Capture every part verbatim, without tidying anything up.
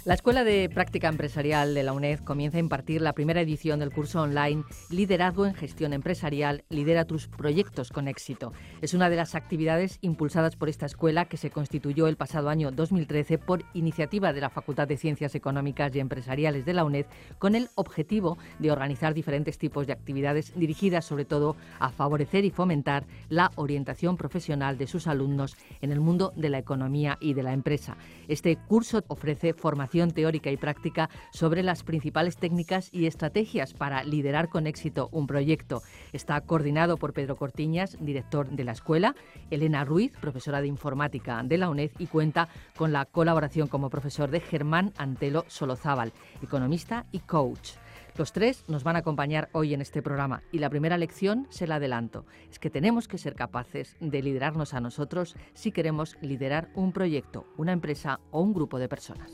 La Escuela de Práctica Empresarial de la UNED comienza a impartir la primera edición del curso online Liderazgo en Gestión Empresarial, lidera tus proyectos con éxito. Es una de las actividades impulsadas por esta escuela que se constituyó el pasado año dos mil trece por iniciativa de la Facultad de Ciencias Económicas y Empresariales de la UNED, con el objetivo de organizar diferentes tipos de actividades dirigidas sobre todo a favorecer y fomentar la orientación profesional de sus alumnos en el mundo de la economía y de la empresa. Este curso ofrece formación teórica y práctica sobre las principales técnicas y estrategias para liderar con éxito un proyecto. Está coordinado por Pedro Cortiñas, director de la escuela, Elena Ruiz, profesora de informática de la UNED, y cuenta con la colaboración como profesor de Germán Antelo Solozábal, economista y coach. Los tres nos van a acompañar hoy en este programa y la primera lección, se la adelanto, es que tenemos que ser capaces de liderarnos a nosotros si queremos liderar un proyecto, una empresa o un grupo de personas.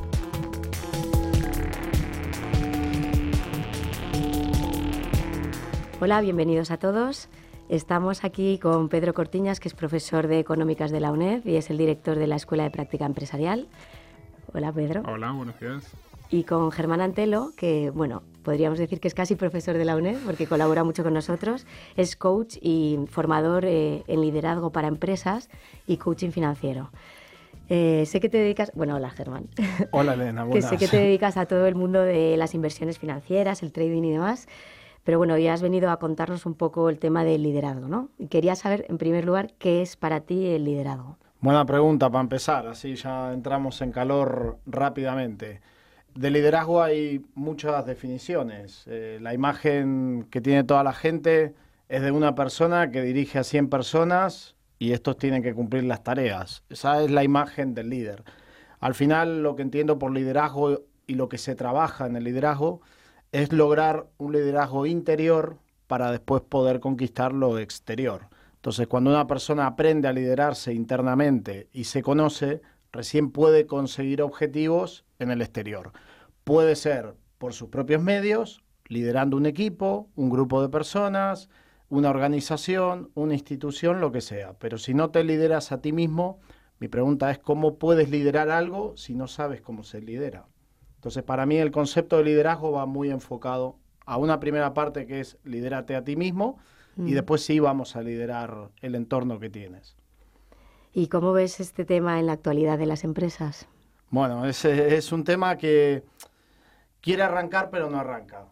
Hola, bienvenidos a todos. Estamos aquí con Pedro Cortiñas, que es profesor de Económicas de la UNED y es el director de la Escuela de Práctica Empresarial. Hola, Pedro. Hola, buenos días. Y con Germán Antelo, que, bueno, podríamos decir que es casi profesor de la UNED porque colabora mucho con nosotros. Es coach y formador eh, en liderazgo para empresas y coaching financiero. Eh, sé que te dedicas... Bueno, hola, Germán. Hola, Elena. Buenas. Que sé que te dedicas a todo el mundo de las inversiones financieras, el trading y demás. Pero bueno, ya has venido a contarnos un poco el tema del liderazgo, ¿no? Y quería saber, en primer lugar, ¿qué es para ti el liderazgo? Buena pregunta para empezar, así ya entramos en calor rápidamente. De liderazgo hay muchas definiciones. Eh, la imagen que tiene toda la gente es de una persona que dirige a cien personas y estos tienen que cumplir las tareas. Esa es la imagen del líder. Al final, lo que entiendo por liderazgo y lo que se trabaja en el liderazgo es lograr un liderazgo interior para después poder conquistar lo exterior. Entonces, cuando una persona aprende a liderarse internamente y se conoce, recién puede conseguir objetivos en el exterior. Puede ser por sus propios medios, liderando un equipo, un grupo de personas, una organización, una institución, lo que sea. Pero si no te lideras a ti mismo, mi pregunta es ¿cómo puedes liderar algo si no sabes cómo se lidera? Entonces, para mí el concepto de liderazgo va muy enfocado a una primera parte que es lidérate a ti mismo mm. y después sí vamos a liderar el entorno que tienes. ¿Y cómo ves este tema en la actualidad de las empresas? Bueno, es, es un tema que quiere arrancar pero no arranca.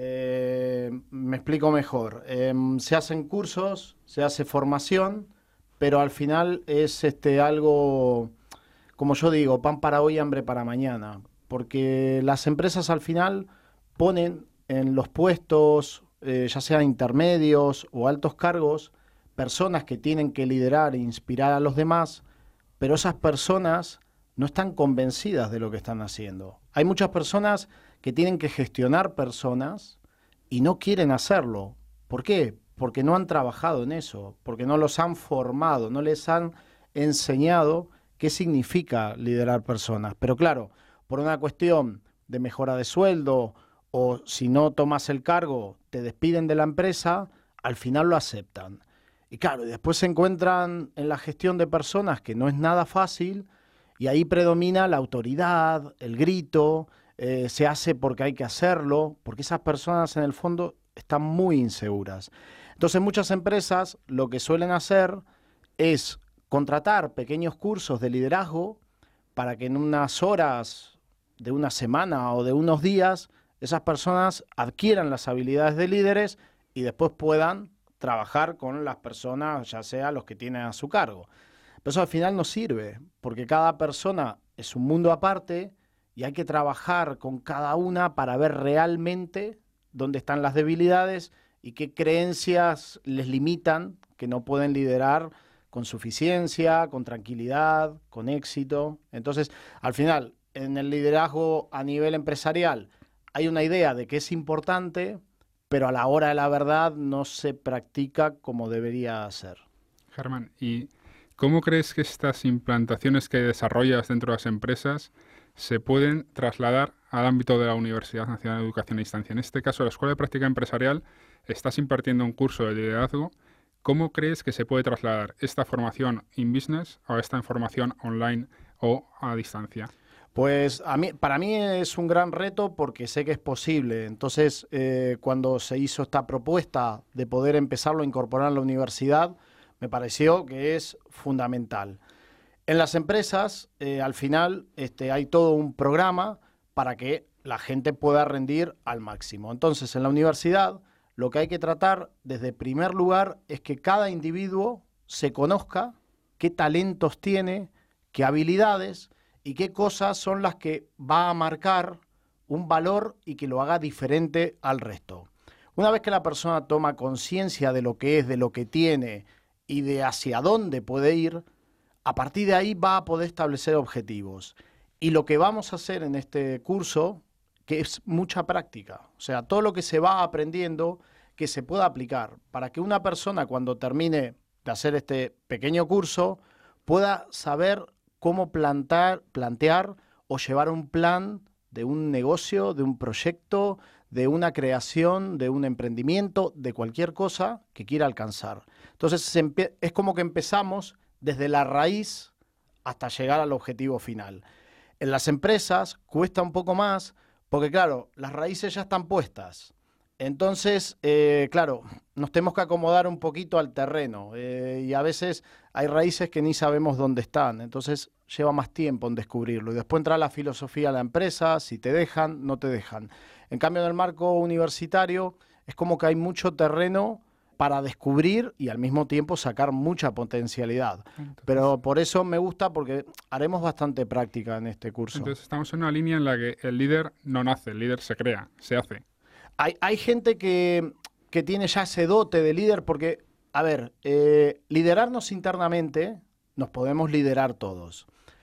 Eh, me explico mejor. Eh, se hacen cursos, se hace formación, pero al final es este algo, como yo digo, pan para hoy, hambre para mañana. Porque las empresas al final ponen en los puestos, eh, ya sean intermedios o altos cargos, personas que tienen que liderar e inspirar a los demás, pero esas personas no están convencidas de lo que están haciendo. Hay muchas personas que tienen que gestionar personas y no quieren hacerlo. ¿Por qué? Porque no han trabajado en eso, porque no los han formado, no les han enseñado qué significa liderar personas. Pero claro, por una cuestión de mejora de sueldo o si no tomas el cargo, te despiden de la empresa, al final lo aceptan. Y claro, y después se encuentran en la gestión de personas que no es nada fácil y ahí predomina la autoridad, el grito, eh, se hace porque hay que hacerlo, porque esas personas en el fondo están muy inseguras. Entonces muchas empresas lo que suelen hacer es contratar pequeños cursos de liderazgo para que en unas horas de una semana o de unos días, esas personas adquieran las habilidades de líderes y después puedan trabajar con las personas, ya sea los que tienen a su cargo. Pero eso al final no sirve, porque cada persona es un mundo aparte y hay que trabajar con cada una para ver realmente dónde están las debilidades y qué creencias les limitan, que no pueden liderar con suficiencia, con tranquilidad, con éxito. Entonces, al final, en el liderazgo a nivel empresarial hay una idea de que es importante, pero a la hora de la verdad no se practica como debería ser. Germán, ¿y cómo crees que estas implantaciones que desarrollas dentro de las empresas se pueden trasladar al ámbito de la Universidad Nacional de Educación a Distancia? En este caso, la Escuela de Práctica Empresarial, estás impartiendo un curso de liderazgo. ¿Cómo crees que se puede trasladar esta formación in business a esta formación online o a distancia? Pues a mí, para mí es un gran reto porque sé que es posible. Entonces, eh, cuando se hizo esta propuesta de poder empezarlo a incorporar en la universidad, me pareció que es fundamental. En las empresas, eh, al final, este, hay todo un programa para que la gente pueda rendir al máximo. Entonces, en la universidad, lo que hay que tratar, desde primer lugar, es que cada individuo se conozca qué talentos tiene, qué habilidades y qué cosas son las que va a marcar un valor y que lo haga diferente al resto. Una vez que la persona toma conciencia de lo que es, de lo que tiene y de hacia dónde puede ir, a partir de ahí va a poder establecer objetivos. Y lo que vamos a hacer en este curso, que es mucha práctica, o sea, todo lo que se va aprendiendo, que se pueda aplicar, para que una persona cuando termine de hacer este pequeño curso pueda saber cómo plantar, plantear o llevar un plan de un negocio, de un proyecto, de una creación, de un emprendimiento, de cualquier cosa que quiera alcanzar. Entonces se es como que empezamos desde la raíz hasta llegar al objetivo final. En las empresas cuesta un poco más porque, claro, las raíces ya están puestas. Entonces, eh, claro, nos tenemos que acomodar un poquito al terreno eh, y a veces hay raíces que ni sabemos dónde están, entonces lleva más tiempo en descubrirlo. Y después entra la filosofía de la empresa, si te dejan, no te dejan. En cambio, en el marco universitario es como que hay mucho terreno para descubrir y al mismo tiempo sacar mucha potencialidad. Entonces, pero por eso me gusta porque haremos bastante práctica en este curso. Entonces estamos en una línea en la que el líder no nace, el líder se crea, se hace. Hay, hay gente que, que tiene ya ese dote de líder porque, a ver, eh, liderarnos internamente, nos podemos liderar todos.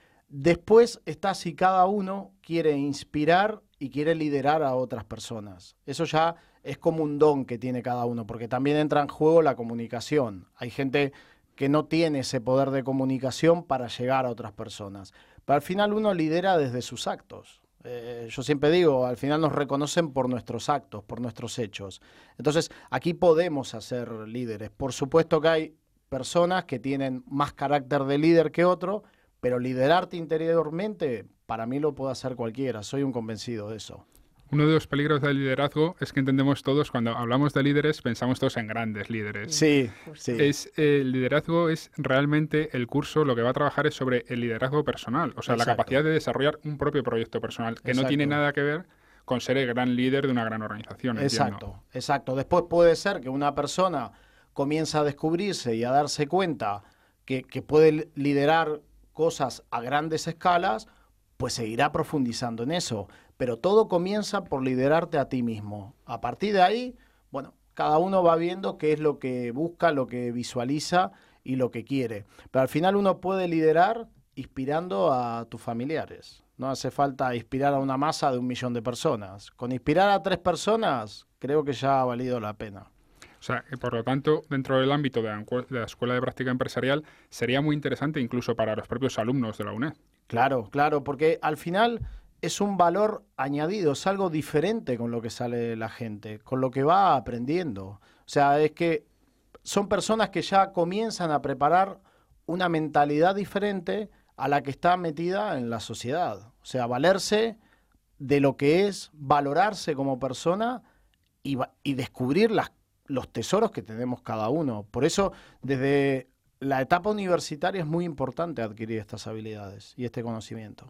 Después está si cada uno quiere inspirar y quiere liderar a otras personas. Eso ya es como un don que tiene cada uno, porque también entra en juego la comunicación. Hay gente que no tiene ese poder de comunicación para llegar a otras personas. Pero al final uno lidera desde sus actos. Eh, yo siempre digo, al final nos reconocen por nuestros actos, por nuestros hechos. Entonces, aquí podemos hacer líderes. Por supuesto que hay personas que tienen más carácter de líder que otro, pero liderarte interiormente, para mí lo puede hacer cualquiera. Soy un convencido de eso. Uno de los peligros del liderazgo es que entendemos todos, cuando hablamos de líderes, pensamos todos en grandes líderes. Sí, sí. Es, eh, el liderazgo es realmente el curso, lo que va a trabajar es sobre el liderazgo personal, o sea, Exacto. la capacidad de desarrollar un propio proyecto personal, que Exacto. no tiene nada que ver con ser el gran líder de una gran organización. Exacto, entiendo. Exacto. Después puede ser que una persona comienza a descubrirse y a darse cuenta que, que puede liderar cosas a grandes escalas, pues seguirá profundizando en eso. Pero todo comienza por liderarte a ti mismo. A partir de ahí, bueno, cada uno va viendo qué es lo que busca, lo que visualiza y lo que quiere. Pero al final uno puede liderar inspirando a tus familiares. No hace falta inspirar a una masa de un millón de personas. Con inspirar a tres personas, creo que ya ha valido la pena. O sea, que por lo tanto, dentro del ámbito de la, de la Escuela de Práctica Empresarial, sería muy interesante incluso para los propios alumnos de la UNED. Claro, claro, porque al final es un valor añadido, es algo diferente con lo que sale la gente, con lo que va aprendiendo. O sea, es que son personas que ya comienzan a preparar una mentalidad diferente a la que está metida en la sociedad. O sea, valerse de lo que es valorarse como persona y, y descubrir las, los tesoros que tenemos cada uno. Por eso, desde la etapa universitaria es muy importante adquirir estas habilidades y este conocimiento.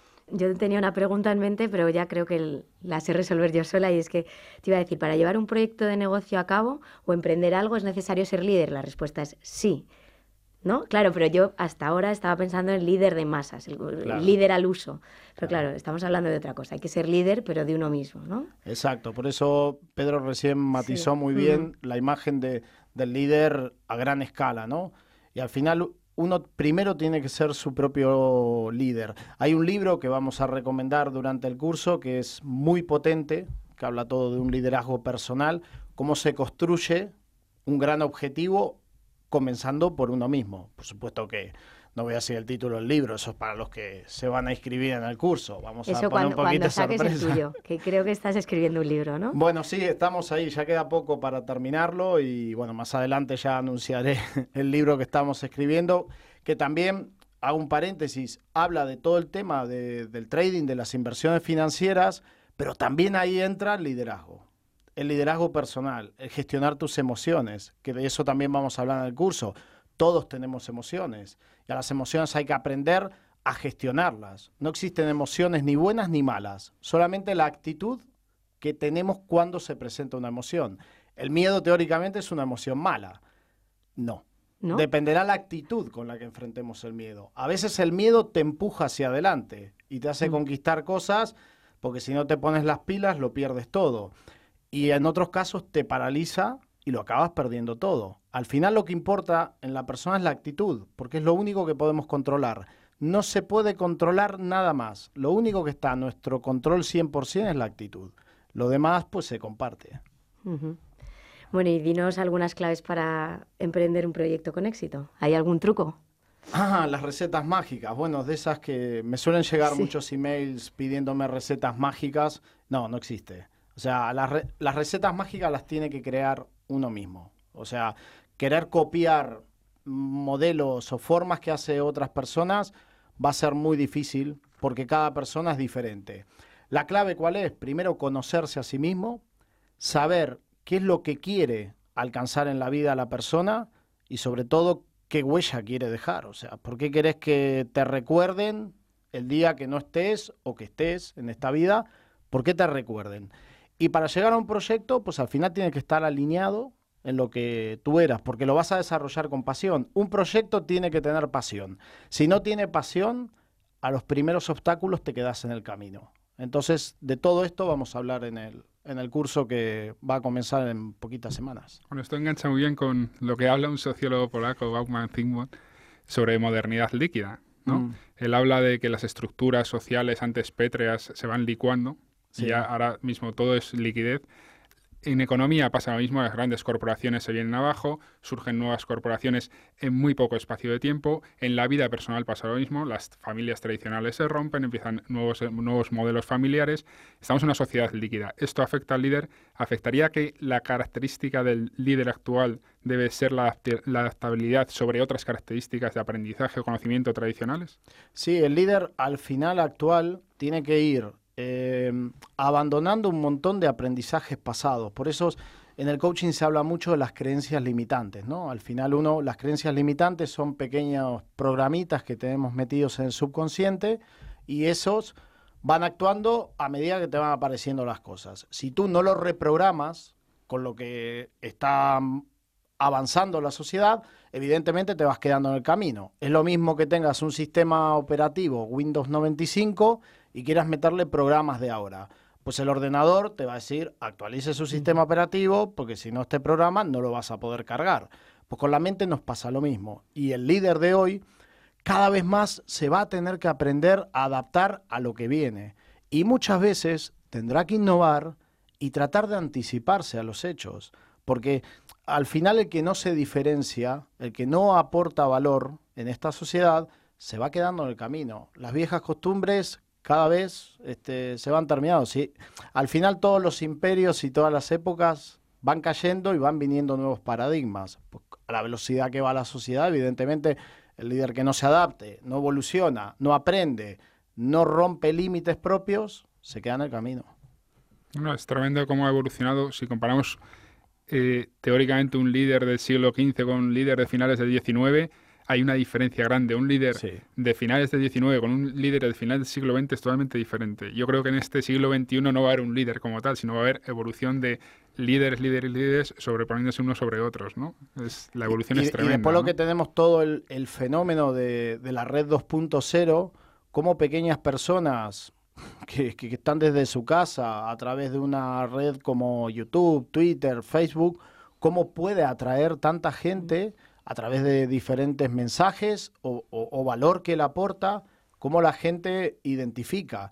Yo tenía una pregunta en mente, pero ya creo que la sé resolver yo sola, y es que te iba a decir, ¿para llevar un proyecto de negocio a cabo o emprender algo es necesario ser líder? La respuesta es sí, ¿no? Claro, pero yo hasta ahora estaba pensando en líder de masas, el, claro. el líder al uso. Pero claro. claro, estamos hablando de otra cosa. Hay que ser líder, pero de uno mismo, ¿no? Exacto. Por eso Pedro recién matizó sí. muy bien mm. la imagen de, del líder a gran escala, ¿no? Y al final uno primero tiene que ser su propio líder. Hay un libro que vamos a recomendar durante el curso que es muy potente, que habla todo de un liderazgo personal, cómo se construye un gran objetivo comenzando por uno mismo. Por supuesto que no voy a decir el título del libro, eso es para los que se van a inscribir en el curso. Vamos eso a poner cuando, un poquito cuando saques sorpresa. el tuyo, que creo que estás escribiendo un libro, ¿no? Bueno, sí, estamos ahí, ya queda poco para terminarlo y bueno, más adelante ya anunciaré el libro que estamos escribiendo, que también hago un paréntesis, habla de todo el tema de, del trading, de las inversiones financieras, pero también ahí entra el liderazgo. El liderazgo personal, el gestionar tus emociones, que de eso también vamos a hablar en el curso. Todos tenemos emociones y a las emociones hay que aprender a gestionarlas. No existen emociones ni buenas ni malas, solamente la actitud que tenemos cuando se presenta una emoción. El miedo teóricamente es una emoción mala. No. ¿No? Dependerá la actitud con la que enfrentemos el miedo. A veces el miedo te empuja hacia adelante y te hace mm. conquistar cosas, porque si no te pones las pilas lo pierdes todo. Y en otros casos te paraliza y lo acabas perdiendo todo. Al final lo que importa en la persona es la actitud, porque es lo único que podemos controlar. No se puede controlar nada más. Lo único que está a nuestro control cien por ciento es la actitud. Lo demás pues se comparte. Uh-huh. Bueno, y dinos algunas claves para emprender un proyecto con éxito. ¿Hay algún truco? Ah, las recetas mágicas. Bueno, de esas que me suelen llegar sí. muchos emails pidiéndome recetas mágicas. No, no existe. O sea, las, re las recetas mágicas las tiene que crear uno mismo. O sea, querer copiar modelos o formas que hace otras personas va a ser muy difícil porque cada persona es diferente. La clave, ¿cuál es? Primero, conocerse a sí mismo, saber qué es lo que quiere alcanzar en la vida la persona y sobre todo qué huella quiere dejar. O sea, ¿por qué querés que te recuerden el día que no estés o que estés en esta vida? ¿Por qué te recuerden? Y para llegar a un proyecto, pues al final tienes que estar alineado en lo que tú eras, porque lo vas a desarrollar con pasión. Un proyecto tiene que tener pasión. Si no tiene pasión, a los primeros obstáculos te quedas en el camino. Entonces, de todo esto vamos a hablar en el, en el curso que va a comenzar en poquitas semanas. Bueno, esto engancha muy bien con lo que habla un sociólogo polaco, Bauman Zygmunt, sobre modernidad líquida, ¿no? Mm. Él habla de que las estructuras sociales antes pétreas se van licuando. Sí. Y ya ahora mismo todo es liquidez. En economía pasa lo mismo, las grandes corporaciones se vienen abajo, surgen nuevas corporaciones en muy poco espacio de tiempo. En la vida personal pasa lo mismo, las familias tradicionales se rompen, empiezan nuevos, nuevos modelos familiares. Estamos en una sociedad líquida. ¿Esto afecta al líder? ¿Afectaría que la característica del líder actual debe ser la, la adaptabilidad sobre otras características de aprendizaje o conocimiento tradicionales? Sí, el líder al final actual tiene que ir Eh, abandonando un montón de aprendizajes pasados. Por eso en el coaching se habla mucho de las creencias limitantes, ¿no? Al final uno, las creencias limitantes son pequeños programitas que tenemos metidos en el subconsciente y esos van actuando a medida que te van apareciendo las cosas. Si tú no los reprogramas con lo que está avanzando la sociedad, evidentemente te vas quedando en el camino. Es lo mismo que tengas un sistema operativo Windows noventa y cinco y quieras meterle programas de ahora. Pues el ordenador te va a decir, actualice su sistema operativo, porque si no este programa no lo vas a poder cargar. Pues con la mente nos pasa lo mismo. Y el líder de hoy cada vez más se va a tener que aprender a adaptar a lo que viene. Y muchas veces tendrá que innovar y tratar de anticiparse a los hechos. Porque al final el que no se diferencia, el que no aporta valor en esta sociedad, se va quedando en el camino. Las viejas costumbres cada vez este, se van terminando. ¿Sí? Al final todos los imperios y todas las épocas van cayendo y van viniendo nuevos paradigmas. Pues a la velocidad que va la sociedad, evidentemente, el líder que no se adapte, no evoluciona, no aprende, no rompe límites propios, se queda en el camino. Bueno, es tremendo cómo ha evolucionado. Si comparamos eh, teóricamente un líder del siglo quince con un líder de finales del diecinueve, hay una diferencia grande. Un líder sí. de finales del diecinueve con un líder de finales del siglo veinte es totalmente diferente. Yo creo que en este siglo veintiuno no va a haber un líder como tal, sino va a haber evolución de líderes, líderes, líderes sobreponiéndose unos sobre otros, ¿no? Es, la evolución y, es tremenda. Y después ¿no? lo que tenemos todo el, el fenómeno de, de la red dos punto cero, cómo pequeñas personas que, que están desde su casa a través de una red como YouTube, Twitter, Facebook, cómo puede atraer tanta gente a través de diferentes mensajes o, o, o valor que él aporta, cómo la gente identifica.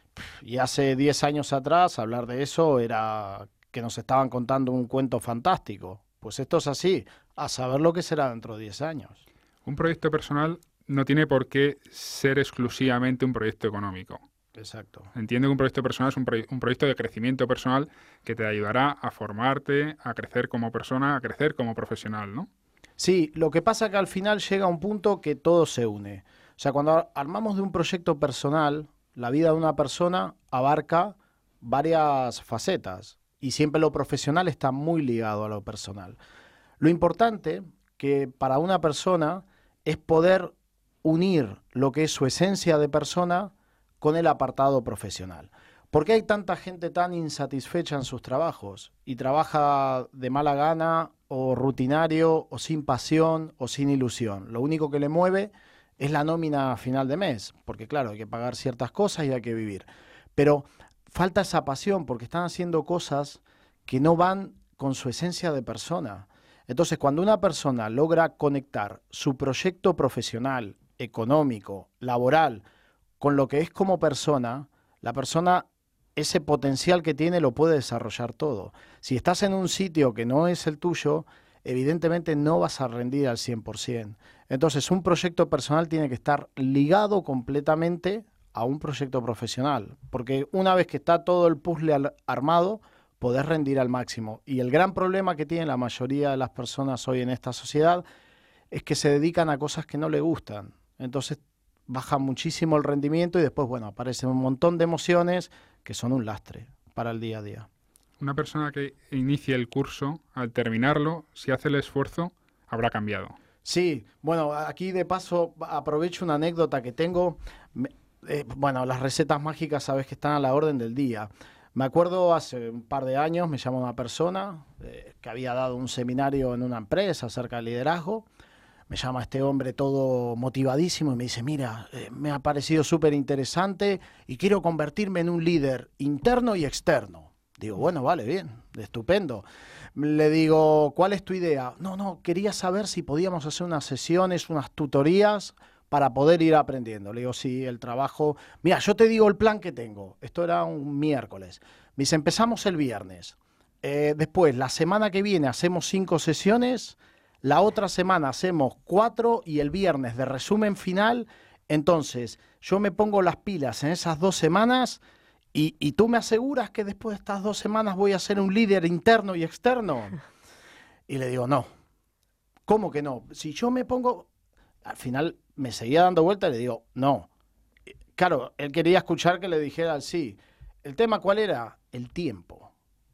Y hace diez años atrás hablar de eso era que nos estaban contando un cuento fantástico. Pues esto es así, a saber lo que será dentro de diez años. Un proyecto personal no tiene por qué ser exclusivamente un proyecto económico. Exacto. Entiendo que un proyecto personal es un, proye un proyecto de crecimiento personal que te ayudará a formarte, a crecer como persona, a crecer como profesional, ¿no? Sí, lo que pasa es que al final llega un punto que todo se une. O sea, cuando armamos de un proyecto personal, la vida de una persona abarca varias facetas y siempre lo profesional está muy ligado a lo personal. Lo importante que para una persona es poder unir lo que es su esencia de persona con el apartado profesional. ¿Por qué hay tanta gente tan insatisfecha en sus trabajos y trabaja de mala gana o rutinario o sin pasión o sin ilusión? Lo único que le mueve es la nómina a final de mes, porque claro, hay que pagar ciertas cosas y hay que vivir. Pero falta esa pasión porque están haciendo cosas que no van con su esencia de persona. Entonces, cuando una persona logra conectar su proyecto profesional, económico, laboral, con lo que es como persona, la persona, ese potencial que tiene lo puede desarrollar todo. Si estás en un sitio que no es el tuyo, evidentemente no vas a rendir al cien por ciento. Entonces, un proyecto personal tiene que estar ligado completamente a un proyecto profesional, porque una vez que está todo el puzzle armado, podés rendir al máximo. Y el gran problema que tiene la mayoría de las personas hoy en esta sociedad es que se dedican a cosas que no les gustan. Entonces baja muchísimo el rendimiento y después, bueno, aparecen un montón de emociones que son un lastre para el día a día. Una persona que inicie el curso, al terminarlo, si hace el esfuerzo, habrá cambiado. Sí, bueno, aquí de paso aprovecho una anécdota que tengo. Eh, bueno, las recetas mágicas sabes que están a la orden del día. Me acuerdo hace un par de años me llamó una persona eh, que había dado un seminario en una empresa acerca del liderazgo. Me llama este hombre todo motivadísimo y me dice, mira, eh, me ha parecido súper interesante y quiero convertirme en un líder interno y externo. Digo, bueno, vale, bien, estupendo. Le digo, ¿cuál es tu idea? No, no, quería saber si podíamos hacer unas sesiones, unas tutorías para poder ir aprendiendo. Le digo, sí, el trabajo... Mira, yo te digo el plan que tengo. Esto era un miércoles. Me dice, empezamos el viernes. Eh, después, la semana que viene hacemos cinco sesiones, la otra semana hacemos cuatro y el viernes de resumen final. Entonces, yo me pongo las pilas en esas dos semanas y, y tú me aseguras que después de estas dos semanas voy a ser un líder interno y externo. Y le digo, no. ¿Cómo que no? Si yo me pongo... Al final me seguía dando vueltas y le digo, no. Claro, él quería escuchar que le dijera el sí. ¿El tema cuál era? El tiempo.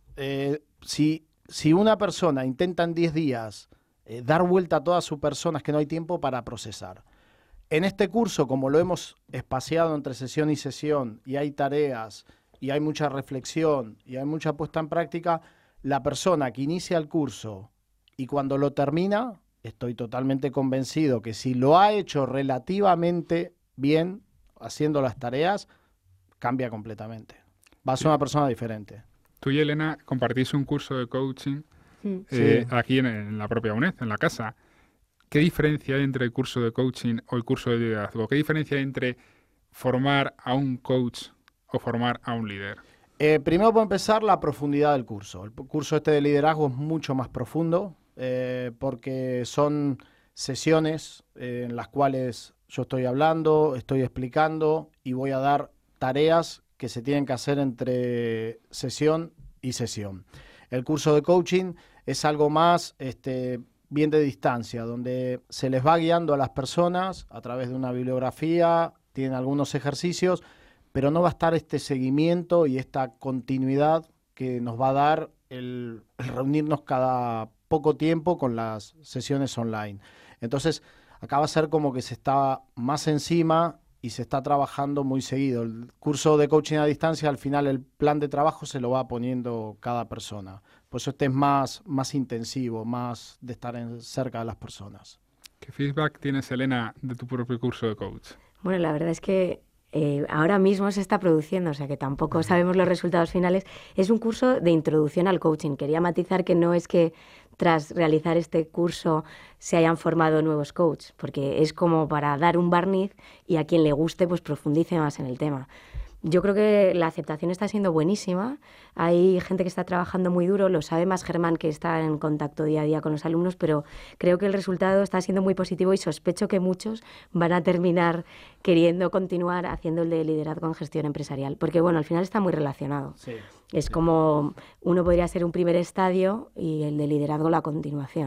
Eh, si, si una persona intenta en diez días eh, dar vuelta a todas sus personas, que no hay tiempo para procesar. En este curso, como lo hemos espaciado entre sesión y sesión, y hay tareas, y hay mucha reflexión, y hay mucha puesta en práctica, la persona que inicia el curso y cuando lo termina... Estoy totalmente convencido que si lo ha hecho relativamente bien, haciendo las tareas, cambia completamente. Va a ser una persona diferente. Tú y Elena compartís un curso de coaching Sí. eh, aquí en, en la propia UNED, en la casa. ¿Qué diferencia hay entre el curso de coaching o el curso de liderazgo? ¿Qué diferencia hay entre formar a un coach o formar a un líder? Eh, primero, por empezar, la profundidad del curso. El curso este de liderazgo es mucho más profundo. Eh, porque son sesiones eh, en las cuales yo estoy hablando, estoy explicando y voy a dar tareas que se tienen que hacer entre sesión y sesión. El curso de coaching es algo más este, bien de distancia, donde se les va guiando a las personas a través de una bibliografía, tienen algunos ejercicios, pero no va a estar este seguimiento y esta continuidad que nos va a dar el, el reunirnos cada poco tiempo con las sesiones online. Entonces, acá va a ser como que se está más encima y se está trabajando muy seguido. El curso de coaching a distancia, al final el plan de trabajo se lo va poniendo cada persona. Por eso este es más, más intensivo, más de estar en, cerca de las personas. ¿Qué feedback tienes, Elena, de tu propio curso de coach? Bueno, la verdad es que Eh, ahora mismo se está produciendo, o sea que tampoco sabemos los resultados finales. Es un curso de introducción al coaching. Quería matizar que no es que tras realizar este curso se hayan formado nuevos coaches, porque es como para dar un barniz y a quien le guste pues profundice más en el tema. Yo creo que la aceptación está siendo buenísima. Hay gente que está trabajando muy duro, lo sabe más Germán, que está en contacto día a día con los alumnos, pero creo que el resultado está siendo muy positivo y sospecho que muchos van a terminar queriendo continuar haciendo el de liderazgo en gestión empresarial, porque bueno, al final está muy relacionado. Sí, es sí. Como uno podría ser un primer estadio y el de liderazgo la continuación.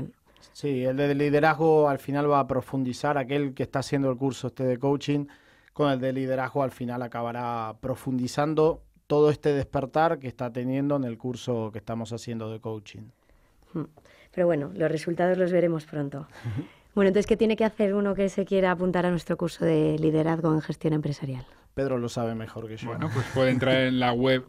Sí, el de liderazgo al final va a profundizar, aquel que está haciendo el curso este de coaching, con el de liderazgo al final acabará profundizando todo este despertar que está teniendo en el curso que estamos haciendo de coaching. Pero bueno, los resultados los veremos pronto. Bueno, entonces, ¿qué tiene que hacer uno que se quiera apuntar a nuestro curso de liderazgo en gestión empresarial? Pedro lo sabe mejor que yo. Bueno, pues puede entrar en la web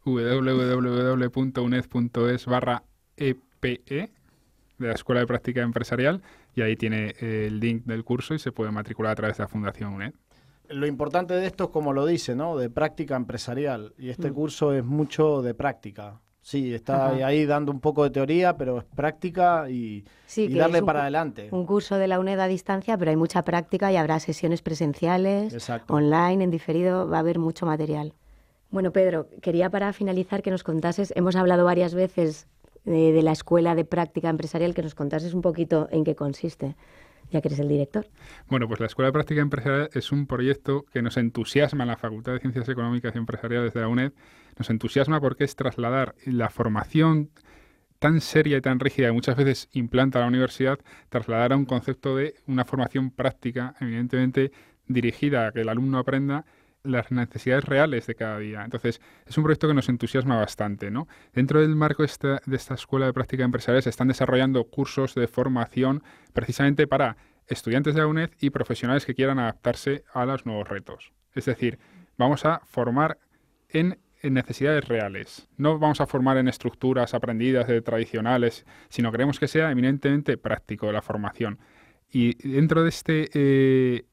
w w w punto uned punto es barra e p e de la Escuela de Práctica Empresarial y ahí tiene el link del curso y se puede matricular a través de la Fundación UNED. Lo importante de esto es como lo dice, ¿no? De práctica empresarial. Y este mm. curso es mucho de práctica. Sí, está Ajá. ahí dando un poco de teoría, pero es práctica y, sí, y darle un, para adelante. Un curso de la UNED a distancia, pero hay mucha práctica y habrá sesiones presenciales, Exacto. online, en diferido, va a haber mucho material. Bueno, Pedro, quería para finalizar que nos contases, hemos hablado varias veces de, de la Escuela de Práctica Empresarial, que nos contases un poquito en qué consiste, ya que eres el director. Bueno, pues la Escuela de Práctica Empresarial es un proyecto que nos entusiasma en la Facultad de Ciencias Económicas y Empresariales de la UNED. Nos entusiasma porque es trasladar la formación tan seria y tan rígida que muchas veces implanta la universidad, trasladar a un concepto de una formación práctica, evidentemente dirigida a que el alumno aprenda las necesidades reales de cada día. Entonces, es un proyecto que nos entusiasma bastante, ¿no? Dentro del marco esta, de esta Escuela de Práctica Empresarial se están desarrollando cursos de formación precisamente para estudiantes de la UNED y profesionales que quieran adaptarse a los nuevos retos. Es decir, vamos a formar en, en necesidades reales. No vamos a formar en estructuras aprendidas de tradicionales, sino queremos que sea eminentemente práctico la formación. Y dentro de este eh,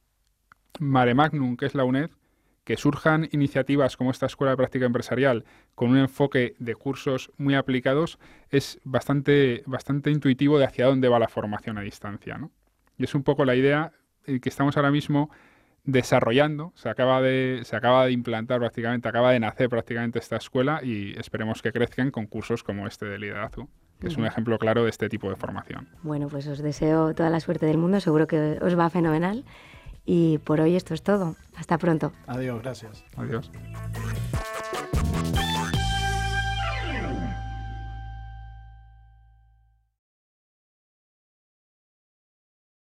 mare magnum que es la UNED, que surjan iniciativas como esta Escuela de Práctica Empresarial con un enfoque de cursos muy aplicados es bastante, bastante intuitivo de hacia dónde va la formación a distancia, ¿no? Y es un poco la idea que estamos ahora mismo desarrollando. Se acaba de, se acaba de implantar prácticamente, acaba de nacer prácticamente esta escuela y esperemos que crezcan con cursos como este de liderazgo, que uh-huh. es un ejemplo claro de este tipo de formación. Bueno, pues os deseo toda la suerte del mundo, seguro que os va fenomenal. Y por hoy esto es todo. Hasta pronto. Adiós, gracias. Adiós.